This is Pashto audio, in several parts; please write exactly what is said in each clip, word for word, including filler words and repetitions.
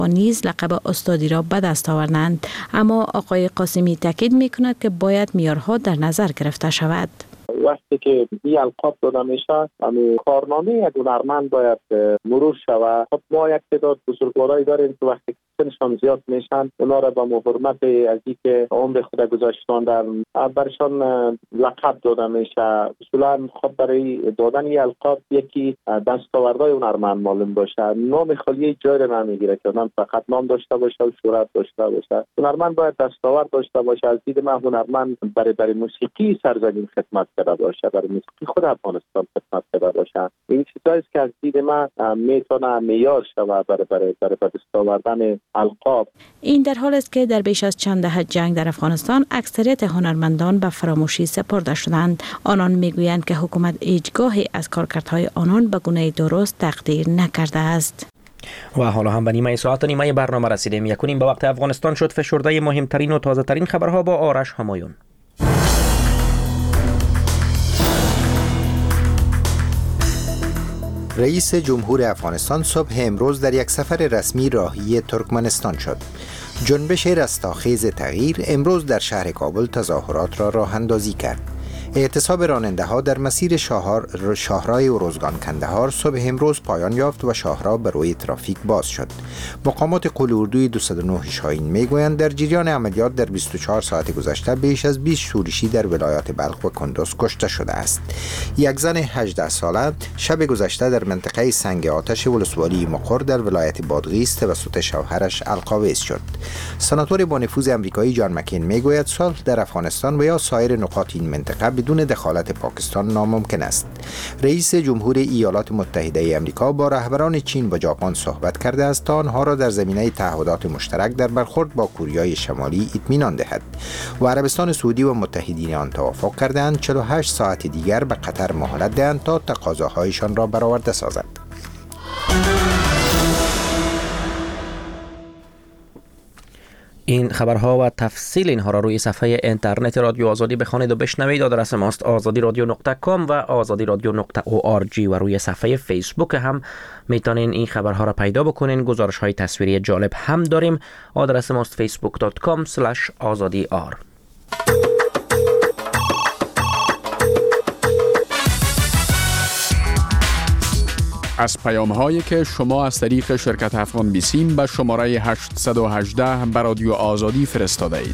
و نیز لقب استادی را به دست آوردند. اما آقای قاسمی تاکید می‌کند که باید معیارها در نظر گرفته شود. وقتی که این القاب داده میشه، همین کارنامه یک هنرمند باید مرور شود. خب ما یک تعداد بزرگوارایی داریم که وقتی سنشان زیاد میشن، اونا را با حرمت از اینکه عمر خود گذاشتن در برشان لقب داده میشه. اصولا خب برای دادن این القاب یکی دستاوردهای هنرمند معلوم باشه. نام خالی جای را نمیگیره که من فقط نام داشته باشه و شهرت داشته باشه. هنرمند باید دستاورد داشته باشه. از دید من هنرمند برای برای موسیقی سرزمین خدمت کرده باشه، برای موسیقی خود افغانستان خدمت کرده باشه. این چیزایی است که از دید من میتونه معیار شود برای برای برای دستاوردن القاب. این در حال است که در بیش از چند دهه جنگ در افغانستان اکثریت هنرمندان به فراموشی سپرده شدند. آنان میگویند که حکومت هیچگاهی از کارکردهای آنان به گونه درست تقدیر نکرده است. و حالا هم به نیمه ساعت نیمه برنامه رسیدیم. یکونیم به وقت افغانستان شد. فشرده مهمترین و تازه ترین خبرها با آرش همایون. رئیس جمهور افغانستان صبح امروز در یک سفر رسمی راهی ترکمنستان شد. جنبش رستاخیز تغییر امروز در شهر کابل تظاهرات را راه اندازی کرد. اعتصاب راننده ها در مسیر شاهراه شاهراه ارزگان کندهار صبح امروز پایان یافت و شاهراه به روی ترافیک باز شد. مقامات قول اردوی دویست و نه شاهین میگویند در جریان عملیات در بیست و چهار ساعت گذشته بیش از بیست شورشی در ولایات بلخ و کندوز کشته شده است. یک زن هجده ساله شب گذشته در منطقه سنگ آتش ولسوالی مقر در ولایت بادغیس توسط شوهرش القاویز شد. سناتور با نفوذ آمریکایی جان مکین میگوید صلح در افغانستان و یا سایر نقاط این منطقه بدون دخالت پاکستان ناممکن است. رئیس جمهور ایالات متحده آمریکا با رهبران چین و ژاپن صحبت کرده است تا آنها را در زمینه تعهدات مشترک در برخورد با کوریای شمالی اطمینان دهد. و عربستان سعودی و متحدین آن توافق کردند چهل و هشت ساعت دیگر به قطر مهلت دهند تا تقاضاهایشان را برآورده سازد. این خبرها و تفصیل اینها را روی صفحه اینترنت رادیو آزادی بخوانید و بشنوید. آدرس ماست آزادی رادیو نقطه کام و آزادی رادیو نقطه او آر جی و روی صفحه فیسبوک هم میتونین این خبرها را پیدا بکنین. گزارش های تصویری جالب هم داریم. آدرس ماست فیسبوک دات کام اسلش آزادی آر. از پیام هایی که شما از طریق شرکت افغان بیسیم به شماره هشت یک هشت به رادیو آزادی فرستاده اید.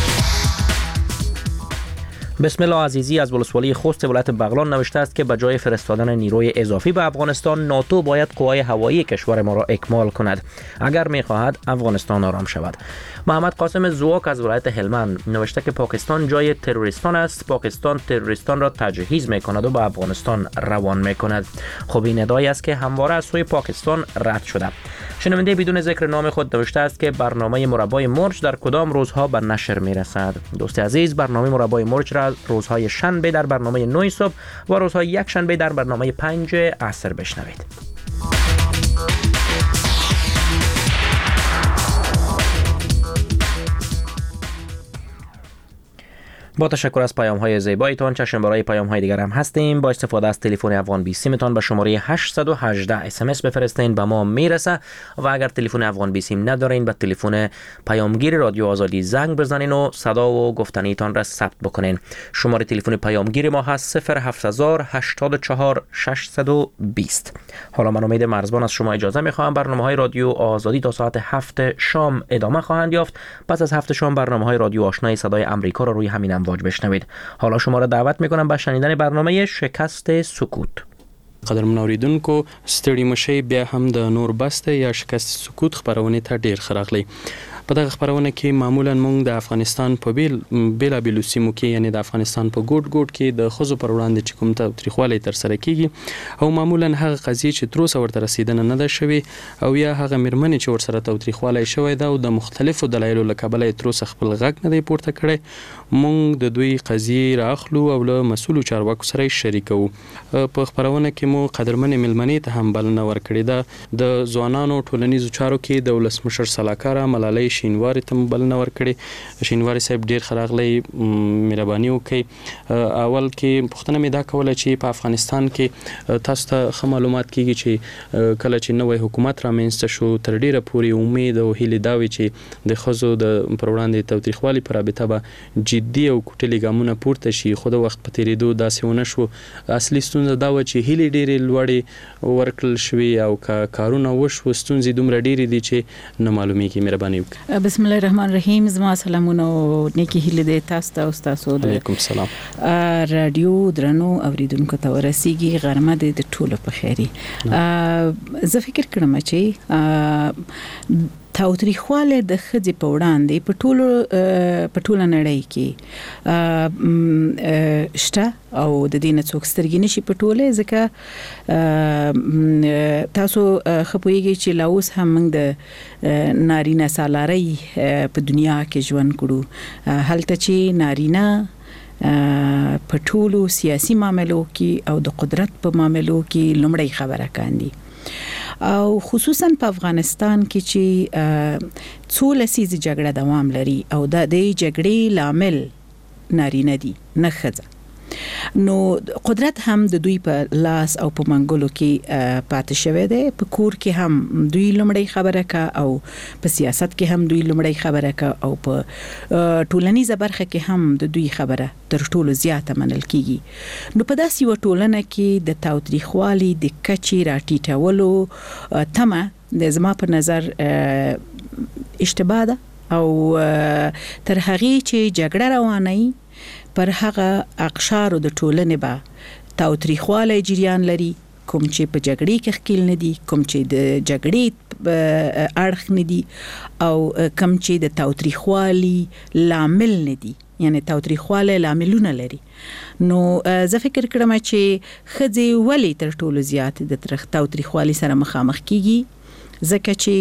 بسم الله عزیزی از ولسوالی خوست ولایت بغلان نوشته است که به جای فرستادن نیروی اضافی به افغانستان، ناتو باید قوای هوایی کشور ما را اکمال کند اگر می‌خواهد افغانستان آرام شود. محمد قاسم زواک از ولایت هلمند نوشته که پاکستان جای تروریستان است. پاکستان تروریستان را تجهیز می‌کند و به افغانستان روان می‌کند. خب این ادعایی است که همواره از سوی پاکستان رد شده. شنونده بدون ذکر نام خود نوشته است که برنامه مربای مرج در کدام روزها به نشر می‌رسد. دوست عزیز، برنامه مربای مرج را روزهای شنبه در برنامه نه صبح و روزهای یک شنبه در برنامه پنج عصر بشنوید. با تشکر از پیام های زیبایتان. چشم برای پیام های دیگر هم هستیم. با استفاده از تلفن افغان بیسیم تان به شماره هشت یک هشت اس ام اس بفرستین، به ما میرسه. و اگر تلفن افغان بیسیم ندارین به تلفن پیامگیر رادیو آزادی زنگ بزنین و صدا و گفتنی تان را ثبت بکنین. شماره تلفن پیامگیر ما هست صفر هفت هزار هشتاد و چهار ششصد و بیست. حالا من امید مرزبان از شما اجازه میخواهم. برنامه های رادیو آزادی تا ساعت هفت شام ادامه خواهند یافت. پس از هفت شام برنامه های رادیو آشنای صدای آمریکا را روی همین امواج بشنوید. حالا شما را دعوت میکنم به شنیدن برنامه شکست سکوت. قدرمن اوریدونکو، ستړي مشي بیا هم د نور بسته یا شکست سکوت خبرونه ته ډیر خراغلی. په دغه خبرونه کې معمولا موږ د افغانستان په بیل بیل بیل سیمو کې یعنی د افغانستان په ګوټ ګوټ کې د خزو پر وړاندې چې کوم تاریخوالي تر سره کیږي او معمولا هغه قضیه چې تر اوسه ورته رسیدنه نه ده شوی او یا هغه مرمنې چې ور سره تاریخوالي شوی دا او د مختلفو دلایلو له کبله تر اوسه خپل غږ نه دی پورته کړی. موږ د دوی قضیه راخلو او له مسؤلو چارواکو سره شریکو. په خبرونه کې مو قدرمن ملمنې ته هم بلنه ورکړې ده. د ځوانانو ټولنیزو چارو کې د ولسمشر سلاکار ملالۍ شینواری ته بلنه ورکړې. شینواری صاحب ډیر خراغلی مهرباني وکړي. اول کې پوښتنه مې دا کوله چې په افغانستان کې تاسو ته ښه معلومات کیږي چې کله چې نوی حکومت رامنځته شو تر ډیره پورې امید او هیلې دا وي چې د ښځو د پر وړاندې تاوتریخوالي په رابطه به جدي او کوټلي ګامونه پورته شي، خو د وخت په تېرېدو داسې ونه شو. اصلي ستونزه دا وه چې هیلې ډېرې لوړې ورکړل شوې او که کارونه وشو ستونزې دومره ډېرې دي چې نه معلومیږي. مهرباني وکړئ. بسم الله الرحمن الرحیم. زما سلامونه او نیکی هیلې دي تاسو ته او تاسو د علیکم السلام رادیو درنو اوریدونکو ته ورسیږي. غرمه د ټولو په خیري. زه فکر کوم چې تاوتریخواله د ښځې په وړاندې په ټولو په ټوله نړۍ کې شته او د دې نه څوک سترګې نشي پټولی، ځکه تاسو ښه پوهیږئ چې لا اوس هم موږ د نارینه سالارۍ په دنیا کې ژوند کړو، هلته چې نارینه په ټولو سیاسي معاملو کې او د قدرت په معاملو کې لومړی خبره کاندي. او خصوصا په افغانستان کې چې څو لسیزې جګړه دوام لري او د دې جګړې لامل نارینه دي نه ښځه، نو قدرت هم د دوی په لاس او په منګولو کې پاتې شوی دی. په کور کې هم دوی لومړی خبره کا او په سیاست کې هم دوی لومړی خبره کا او په ټولنیزه برخه کې هم د دوی خبره تر ټولو زیاته منل کیږي. نو په داسې یوه ټولنه کې د تاوتریخوالي د کچې راټیټولو تمه د زما په نظر اشتباه ده او تر هغې چې جګړه روانه پر هغه اقشارو د ټولنې به تاوتریخوالی جریان لري، کوم چې په جګړې کې ښکیل نه دي، کوم چې د جګړې اړخ نه دي او کوم چې د تاوتریخوالي لامل نه دي، یعنی تاوتریخوالی لاملونه لري. نو زه فکر کړم چې ښځې ولې تر ټولو زیات د تاوتریخوالي سره مخامخ کیږي، ځکه چې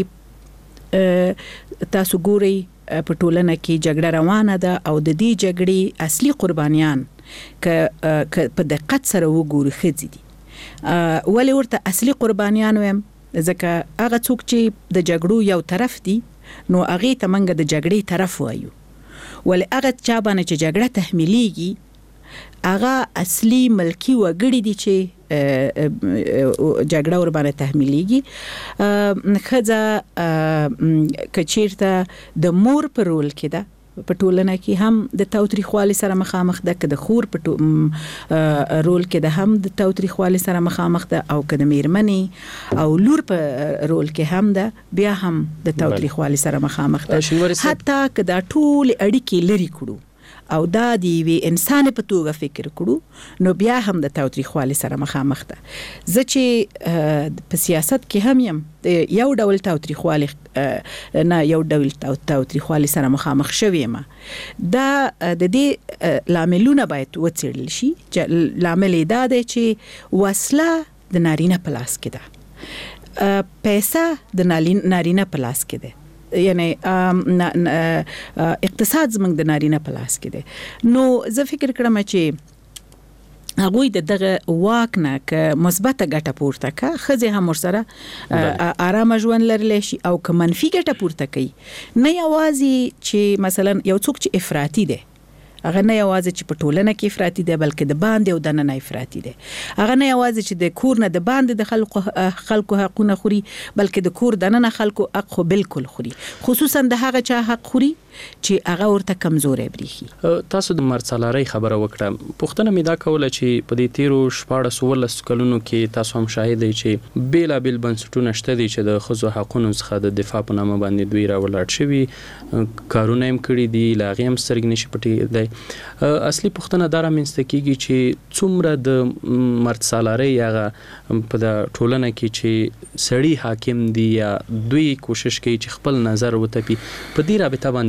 تاسو ګورئ په ټولنه کې جګړه روانه ده او د دې جګړې اصلي قربانیان که په دقت سره وګورو ښځې دي. ولې ورته اصلي قربانیان ویم؟ ځکه هغه څوک چې د جګړو یو طرف دي نو هغې ته موږ د جګړې طرف وایو، ولې هغه چا باندې چې جګړه تحمیلیږي هغه اصلي ملکی وګړي دي چې جګړه ور باندې تحمیلیږي. ښځه که چیرته د مور په رول کې ده په ټولنه کې هم د تاوتریخوالي سره مخامخ ده، که د خور په رول کې ده هم د تاوتریخوالي سره مخامخ ده، او که د میرمنې او لور په رول کې هم ده بیا هم د تاوتریخوالي سره مخامخ ده. حتی که دا ټول اړیکې لري کړو او دا دی وی انسان په توګه فکر کړو نو بیا هم د تاوتریخوالي سره مخامخ ده. زه چې په سیاست کې هم یم یو ډول تاوتریخوالي نه یو ډول تاوتریخوالي سره مخامخ شویم. دا د دې لاملونه باید وڅېړل شي. لامل یې دا دی چې وسله د نارینه په لاس کې ده، پیسه د نارینه په لاس کې ده، یعنی اقتصاد زمونږ د نارینه په لاس کې دی. نو زه فکر کړم چې هغوی د دغه واک نه که مثبته ګټه پورته که ښځې هم ورسره آرامه ژوند لرلی شي، او که منفي ګټه پورته کوي نه یوازې چې مثلا یو څوک چې افراطي دی هغه نه یوازې چې په ټولنه کې افراطي دی بلکې د باندې او دننه افراطي دی. هغه نه یوازې چې د کور نه د باندې د خلکو خلکو حقونه خوري بلکې د کور دننه خلکو حق خو بالکل خوري، خصوصا د هغه چا حق خوري چې هغه ورته کمزوري بریخي. تاسو د مرڅلارۍ خبره وکړه، پوښتنه مې دا کوله چې په دې تیرو شپاړس اوولس کلونو کې تاسو هم شاهد یې چې بیلابیل بنسټونه شته دي چې د ښځو حقونو څخه د دفاع په نامه باندې دوی راولاړ شوي، کارونه هم کړي دي، له هغې هم سترګې نشي پټېدی. اصلي پوښتنه دا رامنځته کېږي چې څومره د مرڅلارۍ هغه په د ټولنه کې چې سړي حاکم دي یا دوی کوشش کوي چې خپل نظر وتپي، په دې رابطه باندې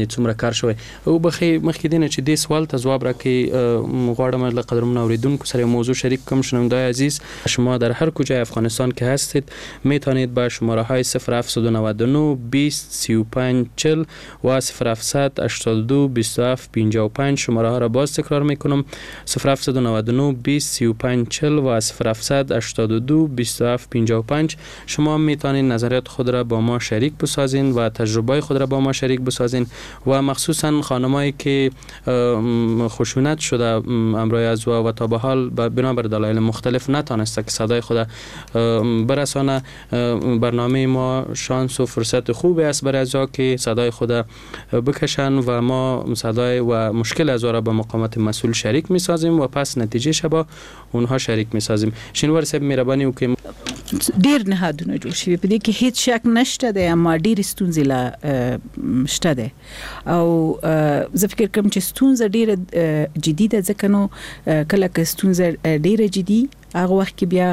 کې څومره کار شوی او بخې مخکې دینه چې دې سوال ته جواب راکړي غواړم له قدرمن اوریدونکو سره موضوع شریک کنم. شنونده‌های عزیز شما در هر کجای افغانستان که هستید میتونید با شماره های صفر هفت نه نه بیست سی و پنج چهل و صفر هفت هشتاد و دو بیست و هفت پنجاه و پنج شماره ها را باز تکرار میکنم صفر هفت نه نه بیست سی و پنج چهل و صفر هفت هشتاد و دو بیست و هفت پنجاه و پنج. شما میتونید نظریات خود را با ما شریک بسازین و تجربه خود را با ما شریک بسازین و مخصوصا خانمایی که خشونت شده امرای از و تا به حال بنابر دلایل مختلف نتونسته که صدای خود برسانه. برنامه ما شانس و فرصت خوبی است برای ازا که صدای خود بکشن و ما صدای و مشکل ازا را به مقامات مسئول شریک می سازیم و پس نتیجه شبا اونها شریک می سازیم. شنوار صاحب مهرباني وکړئ. ډیر نهادونه جوړ شوي په دې کې هیڅ شک نشته دی اما ډیر ستونزې لا شته دی او زه فکر کوم چې ستونزه ډیره جدي ده ځکه نو کله که ستونزه ډیره جدي هغه وخت کې بیا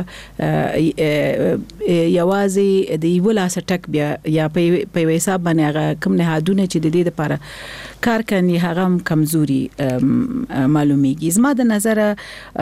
یوازې د یو لاس ټک بیا یا په یو حساب باندې هغه کوم نهادونه چې د دې لپاره کار کوي هغه کمزوري معلومیږي. زما د نظر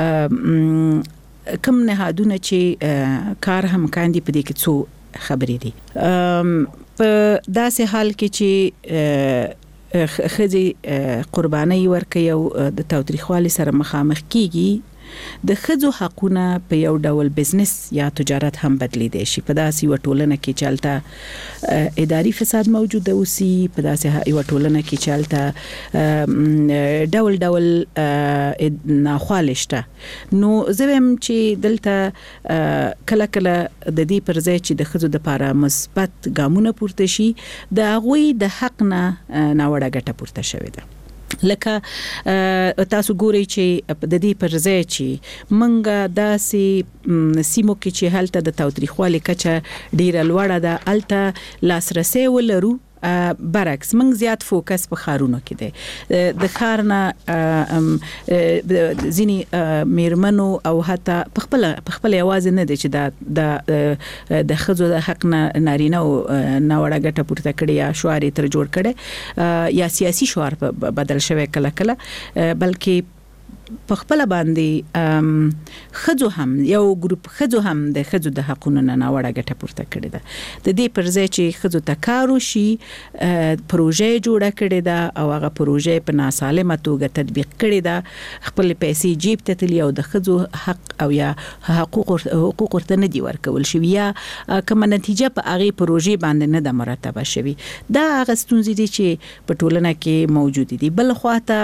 کوم نهادونه چې کار هم کاندي په دې کې څو خبرې دي. په داسې حال کې چې خځې قرباني ورکوي او د تاوتریخوالي سره مخامخ کیږي د ښځو حقونه په یو ډول بزنس یا تجارت هم بدلیدي شي. په داسې یو ټولنه کې چلته اداري فساد موجود اوسي په داسې یو ټولنه کې چلته ډول ډول ناخوالشته نو زویم چې دلته کله کله د دې پر ځای چې د ښځو د لپاره مثبت ګامونه پورته شي د هغوی د حق نه ناوړه ګټه پورته شوې ده. لکه تاسو ګورئ چې د دې پر ځای چې منګه داسې سیمو کې چې هلته د تاوتریخوالي کچه ډیره لوړه ده الته لاسرسي ولرو برعکس موږ زیات فوکس په خارونو کې دی. د خارنه ځینی میرمنو او حتی په خپل په خپل आवाज نه دی چې دا د خزو د حق نه نارینه او ناوړه ګټه پورته کړي یا شعار تر جوړ کړي یا سیاسي شعار بدل شوی کله کله بلکې په خپل باندې خځو هم یو ګروپ خځو هم د خځو د حقونو نه ناوړه ګټه پورته کړې ده. د دې پر ځای چې خځو ته کار وشي پروژې جوړه کړې ده او هغه پروژې په ناسالمه توګه تطبیق کړې ده خپل پیسې جیب ته تلي او د خځو حق او یا حقوق حقوق ورته نه دي ورکول شوی یا کومه نتیجه په هغه پروژې باندې نه ده مرتبه شوی. دا هغه ستونزې دي چې په ټولنه کې موجود دي. بل خواته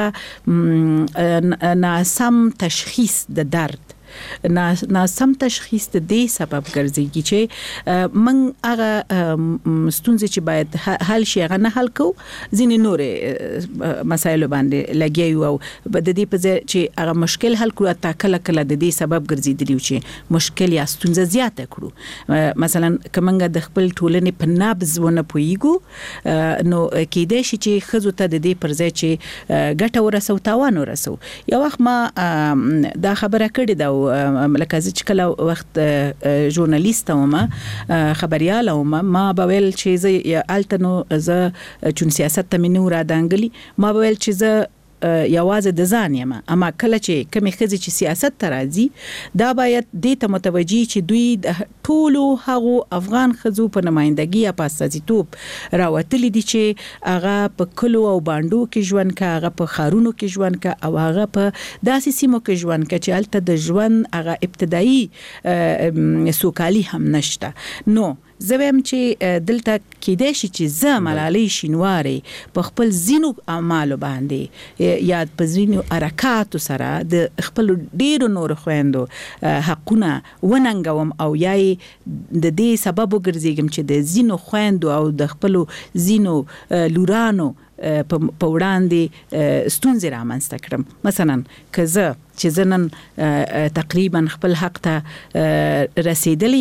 ناسم تشخیص د درد ناسم تشخیص د دې سبب ګرځي چې من هغه ستونزې چې باید حل شي هغه نه حل کو ځینې نورې مسایل باندې لګیو او د دې په ځای چې هغه مشکل حل کړو تا کله کله د دې سبب ګرځیدلی چې مشکل یا ستونزه زیاته کړو. مثلا کومنګ د خپل ټولنې په نبض ونه پويګو نو کېدې شي چې خزو ته د دې پر ځای چې ګټه ورسو تاوان ورسو. یو وخت ما دا خبره کړې ده لکه چې کله وخت ژورنالیست وم خبريال وم ما بویل چې زه التنو زه چون سیاست ته منو را دانګلی ما بویل چې زه یوازې د ځان یم اما کله چې کمی خزي چې سیاست ته راځي دا باید د ته متوجي چې دوی د ټولو هغو افغان خزو په نمائندګي یا پاسازیتوب راوتلی دي چې هغه په کلو او باندو کې ژوند کا هغه په خارونو کې ژوند کا او هغه په داسې سیمو کې ژوند کا چې الته د ژوند هغه ابتدایي سوکالي هم نشته. نو زویم چې دلته کېدای شي چې زه ملالۍ شینواري په خپل زینو اعمالو باندې یا په زینو حرکاتو سره د خپل ډیرو نور خويندو حقونه وننګوم او یای د دې سبب وګرځيږم چې د زینو خويندو او د خپل زینو لورانو په وړاندې ستونزې رامنځته کړم. مثلا که زه چې زنن تقریبا خپل حق ته رسیدلیم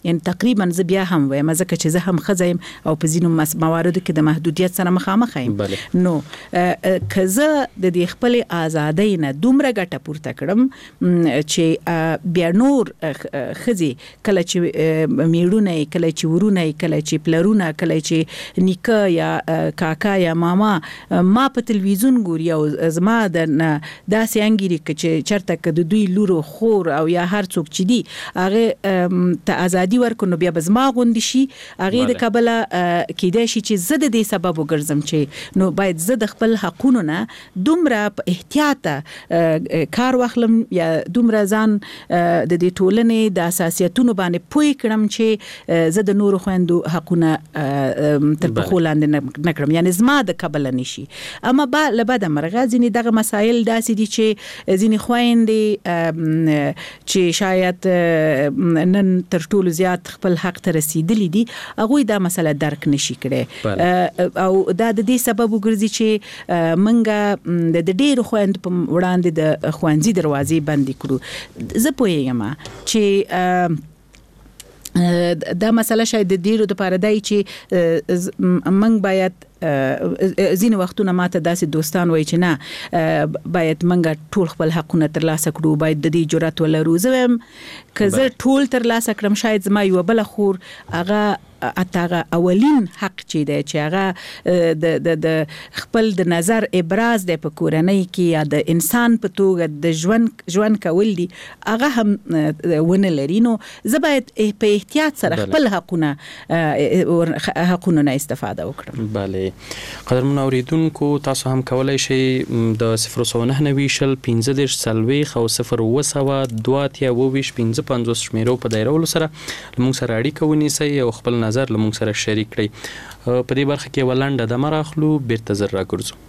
ان تقریبا ز بیا هم وایم ځکه چې زه هم خزایم او په ځینو مواردو کې د محدودیت سره مخامخ یم نو کزه د دې خپل ازادۍ نه دومره ګټه پورته کړم چې بیا نور خزي کله چې میړونه کله چې ورونه کله چې پلرونه کله چې نیکه یا کاکا یا ماما ما په تلویزیون ګوري او زما د داسې انګيري چې چرته د دوی لورو خور او یا هر څوک چې دی هغه ته ازادي ورکونو بیا بزما غوندي شي هغه د کابل کېدای شي چې زده دې سبب وګرځم چې نو باید زه د خپل حقونو نه دومره په احتیاط کار واخلم یا دومره ځان د دې ټولنې د اساسیتونو باندې پوي کړم چې زه د نورو خويندو حقونه تر په لاندې نه کړم یعنی زما د کابل نشي اما با لبد مرغه ځینې دغه مسایل داسې دي چې ځینې خويندې چې شاید نن تر ټولو زیات خپل حق ته رسیدلې دي هغه دا مسله درک نشي کړي او دا د دې سبب وګرځي چې منګه د ډېر خويند په وړاندې د خوانزي دروازې بندي کړو زه پوهیږم چې دا مسله شاید د ډیرو د پاره دی چې منګ باید زین وختونه ماته داسې دوستان وای چې نه باید منګه ټول خپل حقونه ترلاسه کړو باید د دې جرأت ولرو زم کزه ټول ترلاسه کړم شاید زما یو بل خور هغه اتاغه اولین حق چې دی چې هغه د د د خپل د نظر ابراز د پکورنۍ کې یا د انسان په توګه د ژوند ژوند کول دي هغه هم ونه لري نو زه باید په احتیاط سره خپل حقونه حقونه نه استفاده وکړم. بله قدرمن اوریدونکو تاسو هم کولای شئ د صفر سو نه نوي شل پنځه دېرش څلوېښت او صفر اوه سوه دوه اتیا اوه ویشت پنځه پنځوس شمیرو په دایرولو سره موږ سره اړیکه ونیسئ او خپل نظر له موږ سره شریک کړئ. په دې برخه کې ولنډه دمه راخلو بیرته زر راګرځو.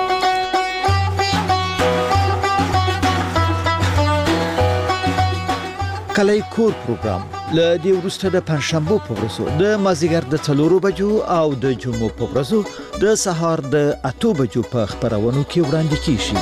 کلی کور پروګرام له دې وروسته د پنځشنبه په ورځو د مازیګر د څلورو بجو او د جمعو په ورځو د سهار د اتو بجو په خبرونو کې وړاندې کیږي.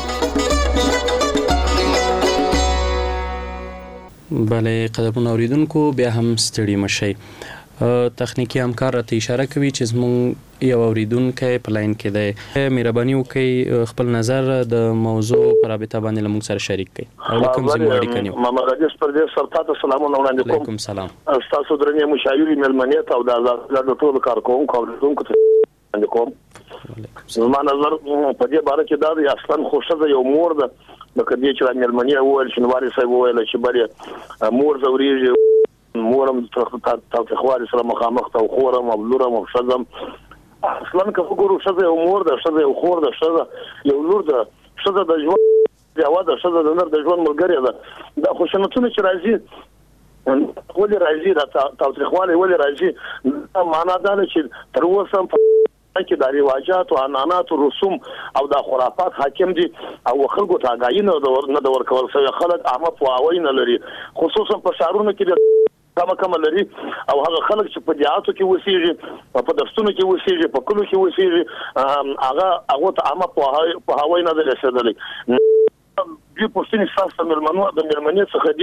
بله قدرمن اوریدونکو بیا هم ستړي مشئ. تخنیکی همکار راته اشاره کوي چې زموږ یو اوریدونکی په لاین کې دی. مهرباني وکړئ خپل نظر د موضوع پر رابطه باندې له موږ سره شریک کړئ او کوم ځای اړیکه نیو. محمد راجس پردیس سرتا ته سلامونه وړاندې کوم. وعلیکم سلام. تاسو درنې مشاوري ملمنیت او د ټولو کارکونکو او اوریدونکو ته وړاندې کوم. زما نظر په دې باره کې دا دی اصلا خوشزه یو مور ده لکه دې چې ملمنیه وویل شنواري صاحب وویل چې بلې مور زوريږي مورم تاوتریخوالي سره مخامخ ته خورم او لورم او شزم اصلا که وګورو شزه یو مور ده شزه یو خور ده شزه یو لور ده شزه د ژوند یو ده شزه د نر د ژوند ملګری ده دا خوشنطونه چې راځي ولې راځي دا تاوتریخوالي ولې راځي دا معنا دا چې تر اوسه کې د رواجات او عنعنات او رسوم او د خرافات حاکم دي او خلکو ته غاینه نه د ورکول سوی خلک عامه پواوی نه لري خصوصا په شهرونو کې کما کما لري او هغه خلک چې په دیاتو کې وسیږي په دستونو کې وسیږي په کلو کې وسیږي هغه هغه ته عامه په هواي نه رسیدلی. بیا پوښتنه ساسته ملمنو د ملمنې څخه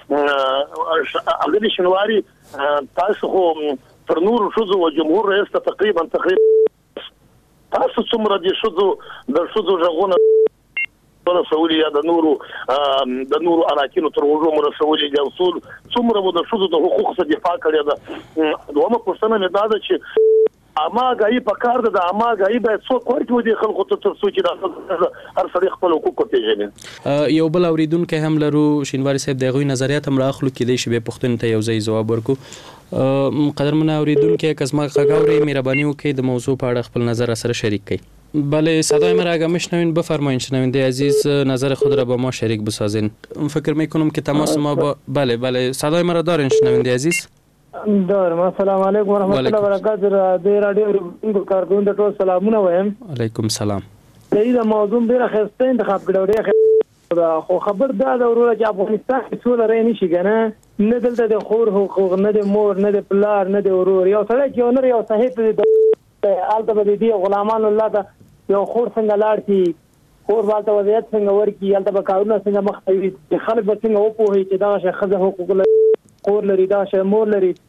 دي هغه د شنواري تاسو خو تر نور شوزو او جمهور رئیس ته تقریبا تقریبا تاسو څومره دي شوزو د شوزو ژغونه رسولي یا د نورو د نورو اراکینو تر وژو رسولي د اصول څومره د شوزو د حقوق څخه دفاع کړی ده. دومره پوښتنه مې دا ده چې اما غي په کار ده اما غي باید څو کوټ ودی خلکو ته تر څو چې هر سړي خپل حقوق پیژني. یو بل اوریدونکو هم لرو شینواری صاحب دغه نظریات هم راخلو کې دی چې به پښتون ته یو ځای جواب ورکو. قدرمن اوریدونکو کزما خګاوري مهرباني وکړئ د موضوع په اړه خپل نظر سره شریک کړئ. بله صدای مرا اگه میشنوین بفرمایید شنونده عزیز نظر خود را با ما شریک بسازین. فکر میکنم که تماس ما با بله بله صدای مرا دارین شنونده عزیز؟ دارم. السلام علیکم و رحمت الله و برکاته. د رادیو کارکون ټول سلامونه وایم. علیکم سلام. دې موضوع ډیره ښه انتخاب کړو ډیره خو خبر دا د وروره چې افغانستان کې څول رې نشي کنه نه دلته د خور حقوق نه د مور نه د پلار نه د ورور یو سړی چې ونر یو صحیح د آلته به دي غلامان الله ته یو خور څنګه لاړ شي خور والته وضعیت څنګه ورکی آلته به کارونه څنګه مخ کوي خلک به څنګه وپوهي چې دا شخصه حقوق لري خور لري دا شه مور لري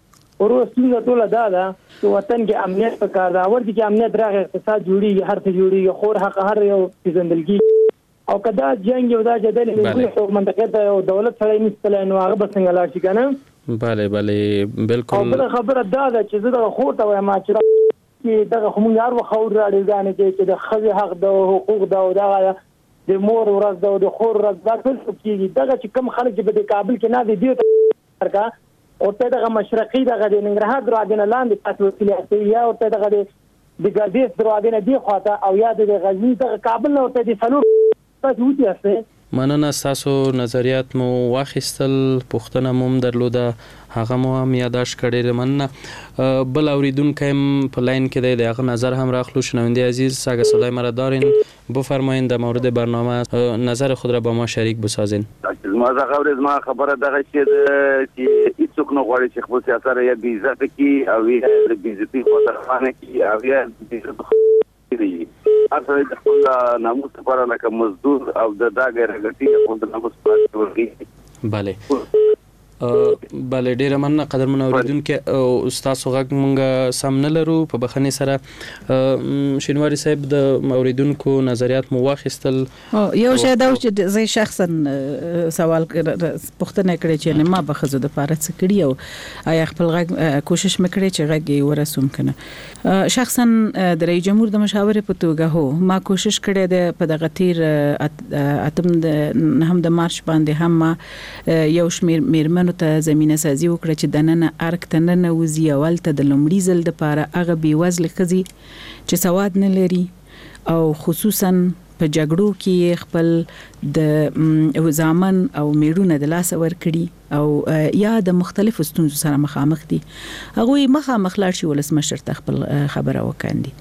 ورو څنګه ټول دا ده چې وطن کې امنیت پکار دا ورته کې امنیت راغی اقتصاد جوړیږي هر څه جوړیږي خور حق هر یو پیژندل او کدا جنگ یو دا جدل یو منطقه ته یو دولت سره نشته نو هغه به څنګه لا شي کنه bale bale بالکل او بل خبره دا ده چې زه د خور ته وایم چې چې دغه هم یار و خور راړي ځانې چې د خځې حق د حقوق دا او دا د مور ورځ دا د خور ورځ دا ټول کېږي دغه چې کم خلک چې په کابل کې نه دي دی ورکا او ته دغه مشرقي دغه د ننګرهار درادنه لاندې تاسو وسیله یا او ته دغه د ګردیز درادنه دی خواته او یا د غزنی دغه کابل نو ته د فلور تاسو وځئ. مننه تاسو نظریات مو واخیستل پوښتنه مو درلوده هغه مو هم یاداش کړی مننه بل اوریدونکو هم په لاین کې دی هغه نظر هم راخلو شنونده عزیز اگه صدای مرا دارین بفرمایید در مورد برنامه نظر خود را با ما شریک بسازین. ما زغور ما خبره دغه چې چې هیڅوک نه غواړي چې خپل سیاست را بي عزت کی او یې بي عزتي خو ترخانه کی او یې دی اصل د خپل ناموس لپاره لکه مزدور او د داګر غټي خپل ناموس لپاره ورګي. bale bale ډیره مننه قدرمن اوریدونکو او استاد غږ مونږه سم نه لرو په بخنه سره شینواری صاحب د اوریدونکو نظریات مو واخیستل یو شی دا چې زه شخصا سوال پوښتنه کړې چې ما به خزو د پاره څه کړی او آیا خپل غږ کوشش مکړې چې غږ ورسوم کنه شخصا د رئیس جمهور د مشاور په توګه هو ما کوشش کړې ده په دغه تیر اتم د هم د مارچ باندې هم یو شمیر میرمنو ته زمينه سازي وکړه چې د نن ارک تننه وزي اول ته د لومړي ځل د پاره هغه بي وزل خزي چې سواد نه لري او خصوصا په جګړو کې خپل د وزامن او میړونه د لاس ور کړی او یا د مختلفو ستونزو سره مخامخ دي هغه مخامخ لاړ شي ولسمشر ته خپل خبره وکاندي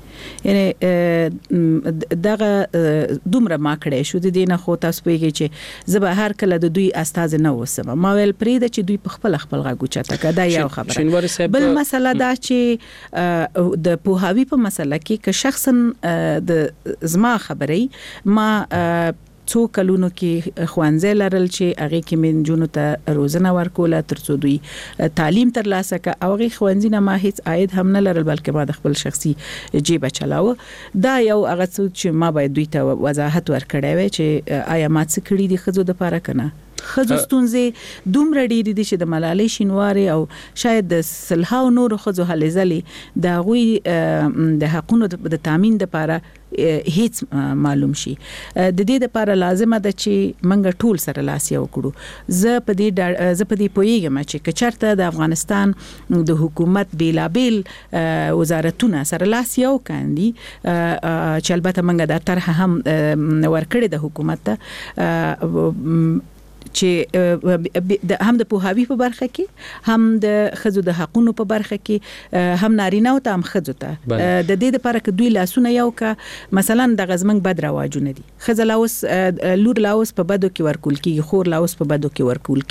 یعنی دغه دومره ما کړې شو د دینه خو تاسو پیږي چې زه به هر کله د دوی استاد نه وسم ما ویل پرې د چې دوی په خپل خپل غاګو چاته کدا یو خبره بل مسله دا چې د پوهاوی په مسله کې که شخصا د زما خبرې ما څو کلونو کې خوانځه لرل چې هغه کې من جنونو ته روزنه ورکوله ترڅو دوی تعلیم ترلاسه کړي او هغه خوانځي نه ما هیڅ عاید هم نه لرل بلکې ما د خپل شخصي جیب چلاوه دا یو هغه څه چې ما باید دوی ته وضاحت ورکړی وي چې آیا ما څه کړی دي خزو د پاره کنه خزو ستونزې دومره ډېرې دي چې د ملالۍ شینواري او شاید د سلهاو نور خزو هلې ځلې د غوي د حقونو د تامین لپاره هیڅ معلوم شي د دې لپاره لازمه ده چې منګه ټول سره لاس یو کړو زه په دې زه په دې پوهیږم چې کچرته د افغانستان د حکومت بیلابل وزارتونه سره لاس یو کاندي چې البته منګه د طرح هم ورکړې د حکومت ته چې هم د پوهاوی په برخه کې هم د خزو د حقونو په برخه کې هم نارینه او هم خزو ته د دې لپاره چې دوی لاسونه یو کا مثلا د غزمنګ بد رواجونه دي خزه لاوس لور لاوس په بدو کې ورکول کیږي خور لاوس په بدو کې ورکول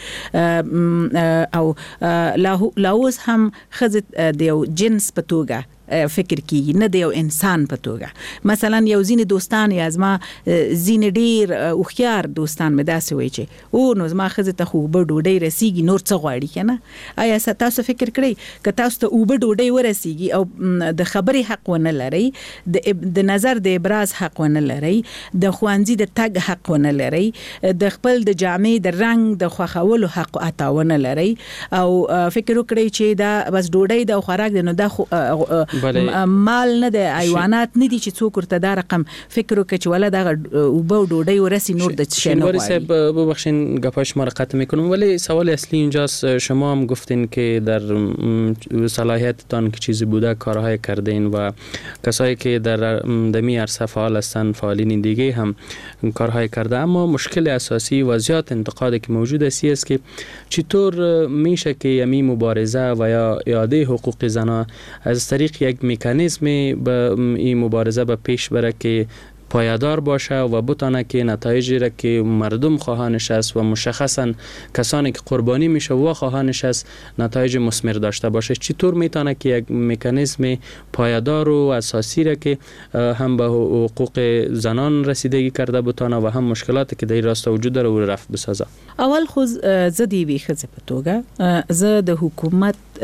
کیږي او لاوس هم خزه د یو جنس په توګه فکر کیږي نه د یو انسان په توګه مثلا یو ځینې دوستان یا زما ځینې ډیر اوخيار دوستان مې داسې وایي چې او نو زما خزه ته خو به ډوډۍ رسیږي نور څه غواړي کنه آیا تاسو فکر کړئ که تاسو ته او به ډوډۍ ورسیږي او د خبرې حق ونه لري د نظر د ابراز حق ونه لري د خوانځي د تګ حق ونه لري د خپل د جامې د رنگ د خوخولو حق اتاونه لري او فکر وکړئ چې دا بس ډوډۍ د خوراک د نو د مال نه د حیوانات نه دي چې څوک ورته دا رقم فکر وکړي چې ولا دا وبو ډوډۍ ورسی نور د شنواری صاحب ببخشین گپاش ما را ختم میکنم ولی سوال اصلی اینجاست شما هم گفتین که در صلاحیتتان که چیزی بوده کارهای کردین و کسایی که در دمی عرصه فعال هستن فعالین دیگه هم کارهای کرده اما مشکل اساسی و زیاد انتقادی که موجود است است که چطور میشه که یمی مبارزه و یا اعاده حقوق زنان از طریق یک مکانیزم به این مبارزه به پیش بره که پایدار باشه و بتونه که نتایجی را که مردم خواهانش است و مشخصا کسانی که قربانی میشه و خواهانش است نتایج مثمر داشته باشه چطور میتونه که یک مکانیزم پایدار و اساسی را که هم به حقوق زنان رسیدگی کرده بتونه و هم مشکلاتی که در راست وجود داره و رفع بسازه اول خو زدی وی خزه په توګه زه د حکومت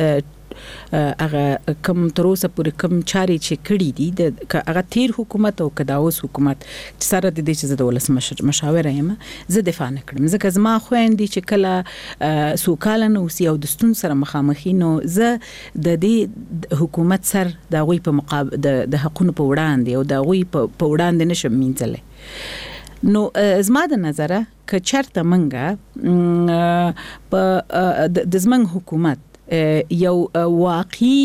هغه کم تر اوسه پورې کم چاري چې کړي دي د هغه تیر حکومت او کدا اوس حکومت سره د دې چې د ولس مشاور یم زه دفاع نه کړم ځکه زما خويندې چې کله سوکاله نو سی او د ستون سره مخامخي نو زه د دې حکومت سر د غوي په مقابل د حقونو په وړاندې او د غوي په وړاندې نشم مینځلې نو زما د نظره ک چرته منګه په د زمنګ حکومت یو واقعي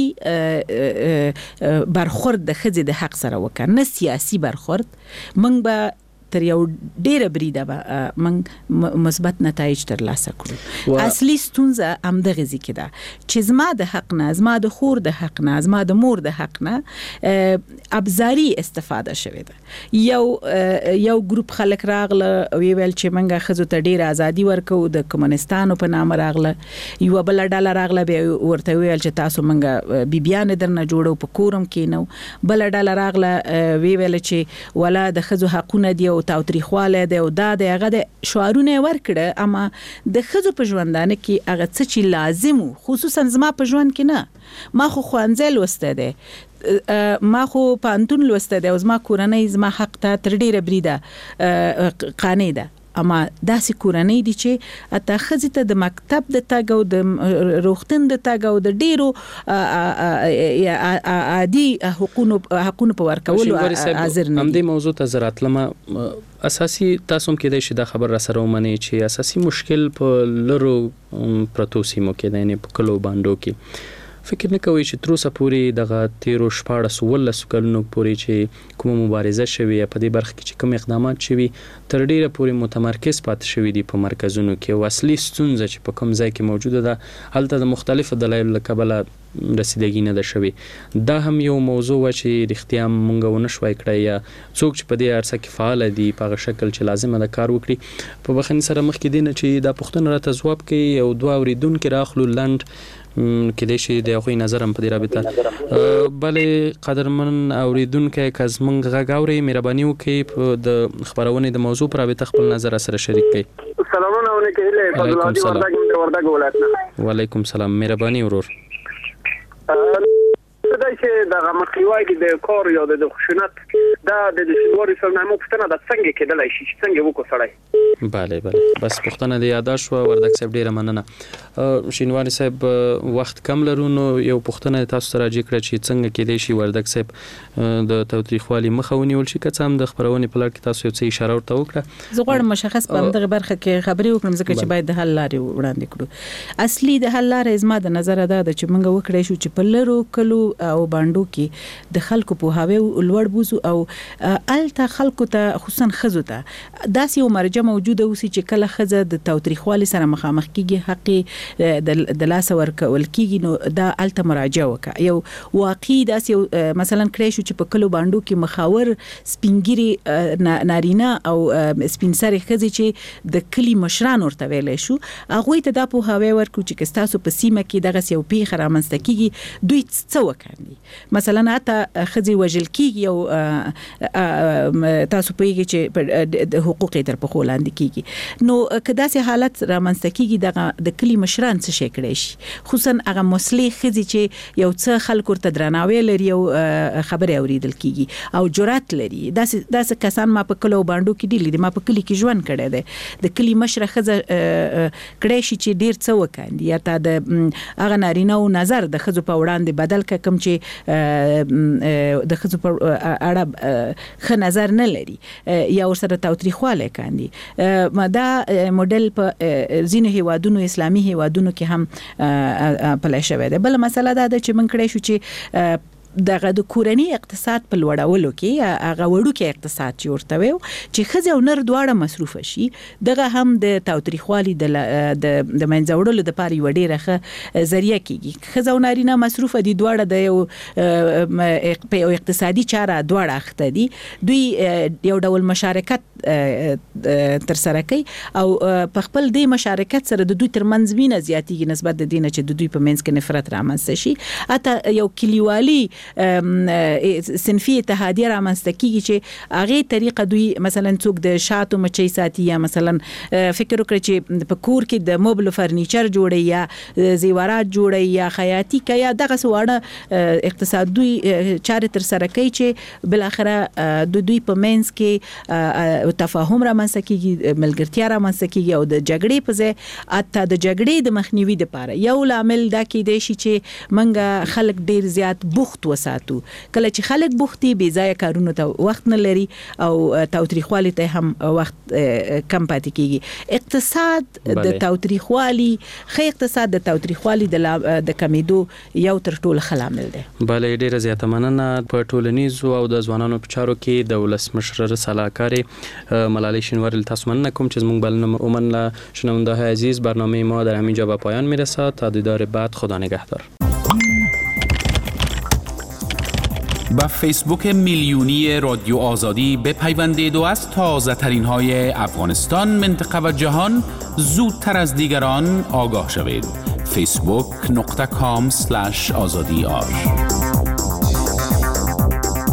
برخورد د خځې د حق سره وکړ نه سیاسي برخورد منګ به تر یو ډیره بریده به من مثبت نتایج ترلاسه کړو و... اصلي ستونزه هم د غزي کې ده چې زما د حق نه زما د خور د حق نه زما د مور د حق نه ابزاري استفاده شوه ده یو یو ګروپ خلک راغله وی ویل چې منګه خزو ته ډیره ازادي ورکو د کمونستانو په نام راغله یو بل ډاله راغله به ورته ویل چې تاسو منګه بیبيان درنه جوړو په کورم کې نو بل ډاله راغله وی ویل چې ولا د خزو حقونه دی او تاوتریخواله دی او دا د هغه د شعارونه ورکړه اما د خزو په ژوندانه کې هغه څه چې لازم خصوصا زما په ژوند کې نه ما خو خوانځل وسته ده ما خو پانتون لوسته ده او زما کورنۍ زما حق ته تر ډیره بریده قانې ده اما داسې کورنۍ دي چې اته خزي ته د مکتب د تاګ او د روختن د تاګ او د ډیرو عادي حقوقو حقوقو په ورکولو حاضر نه هم دې موضوع ته زرات لمه اساسي تاسو هم کې د شي د خبر را سره ومني چې اساسي مشکل په لرو پروتو سیمو کې د نه په کلو باندې کې فکر نه کوي چې تر اوسه پورې دغه تیرو شپاړس ولس کلونو پورې چې کوم مبارزه شوي په دې برخه کې چې کوم اقدامات شوي تر ډیره پورې متمرکز پات شوي دي په مرکزونو کې وسلې ستونزه چې په کوم ځای کې موجوده ده هلته د مختلفو دلایلو لکبله رسیدګي نه ده شوي دا هم یو موضوع و چې رښتیا مونږ ونه شوي کړی یا څوک چې په دې ارسه کې فعال دي په هغه شکل چې لازمه ده کار وکړي په بخښنې سره مخکې دي نه چې دا پوښتنه راته ځواب کوي او دوه اوریدونکو راخلو لند کې د شي د خو نظر هم په دې رابطه بلې قدرمن اوریدونکو کز مونږ غاوري مهرباني وکړي د خبرونه د موضوع پر رابطه خپل نظر سره شریک کړئ سلامونه علیکم له فضل الله وردګ وردګ ولایت وعلیکم السلام مهرباني ورور دا چې د مخکیوای د کور یا د خشونت دا د شواري سرنامو پښتنه د څنګه کېدلای شي څنګه وکړو سړی bale bale بس پښتنه د یاداش و وردګ صاحب ډیره مننه شینواری صاحب وخت کم لرو نو یو پښتنه تاسو سره راځي کړ چې څنګه کېدای شي وردګ صاحب د توتریخوالي مخاوني ول شي که څه هم د خبرونه په لړ کې تاسو یو څه اشاره ورته وکړه زه غواړم مشخص په دغه برخه کې خبري وکړم ځکه چې باید د حل لارې وړاندې کړو اصلي د حل لارې زما د نظر ده چې موږ وکړې شو چې په لرو کلو او باندو کې د خلکو په هاوی لوړ بوزو او الته خلکو ته خصوصا خزو ته داسې یو مرجع موجوده اوسي چې کله خزه د توتریخوالي سره مخامخ کیږي حق د لاس ورکول کیږي نو دا الته مراجعه وکړه یو واقعي داسې مثلا کړی شو چې په کلو باندو کې مخاور سپینګری نارینه او سپینسري خزي چې د کلی مشران ورته ویلې شو هغه ته د په هاوی ورکو چې تاسو په سیمه کې دغه یو پیخ رامنځته کیږي دوی څه وکړي مثلا اته خزي وجل کیږي او تاسو پوهیږئ چې د حقوق تر په خولاند کیږي نو کدا سي حالت را منځ کیږي د د کلی مشران څه شي کړی شي خصوصا هغه مسلې خزي چې یو څه خلکو ته درناوی لري او خبري اوریدل کیږي او جرأت لري داسې داسې کسان ما په کلو باندې کې دي ما په کلی کې ژوند کړی دی د کلی مشره خزه کړی شي چې ډیر څه وکاندي یا تا د هغه نارینه او نظر د خزو په وړاندې بدل کم چې د خزو په اړه ښه نظر نه لري یا ورسره تاوتریخواله کاندي دا موډل په ځینو هیوادونو اسلامي هیوادونو کې هم پلی شوی دی بل مسله دا ده چې من کړی شو چې دغه د کورنۍ اقتصاد په لوړولو کې هغه وړو کې اقتصاد چې ورته وي چې خزه او نر دواړه مصروف شي دغه هم د تاوتریخوالي د د منځوړلو د پاره یو ډیره ښه ذریعہ کیږي خزه او نارینه مصروف دي دواړه د یو په اقتصادي چاره دواړه اخته دي دوی یو ډول مشارکت تر سره کوي او په خپل د مشارکت سره د دوی ترمنځ مینه زیاتیږي نسبت د دینه چې د دوی په منځ کې نفرت رامنځته شي اته یو کلیوالي صنفي اتحادیه رامنځته کیږي چې هغه طریقه دوی مثلا څوک د شاتو مچۍ ساتي یا مثلا فکر وکړي چې په کور کې د موبل فرنیچر جوړي یا زیورات جوړي یا خیاطي کوي یا دغه سواړه اقتصادي چارې تر سره کوي چې بل اخره د دوی په منځ کې تفاهم رامنځته کیږي ملګرتیا رامنځته کیږي او د جګړې په ځای اته د جګړې د مخنیوي لپاره یو لامل دا کېدای شي چې منګه خلک ډیر زیات بوخت وساتو کله چې خلک بوختي بې ځایه کارونو ته وخت نه لري او تاوتریخوالي ته هم وخت کم پاتې کیږي اقتصاد د تاوتریخوالي خې اقتصاد د تاوتریخوالي د کمیدو یو تر ټولو خلامل دی بله ډیره زیاته مننه په ټولنیزو او د ځوانانو په چارو کې د ولسمشر سلاکار ملالۍ شینواری تاسو مننه کوم چې زموږ بلنه ومنله. شنونده های عزیز برنامه ما در همینجا به پایان میرسد تا دیدار بعد خدا نگهدار. با فیسبوک میلیونی رادیو آزادی بپیوندید و از تازه ترین های افغانستان، منطقه و جهان زودتر از دیگران آگاه شوید. فیسبوک نقطه کام سلش آزادی آر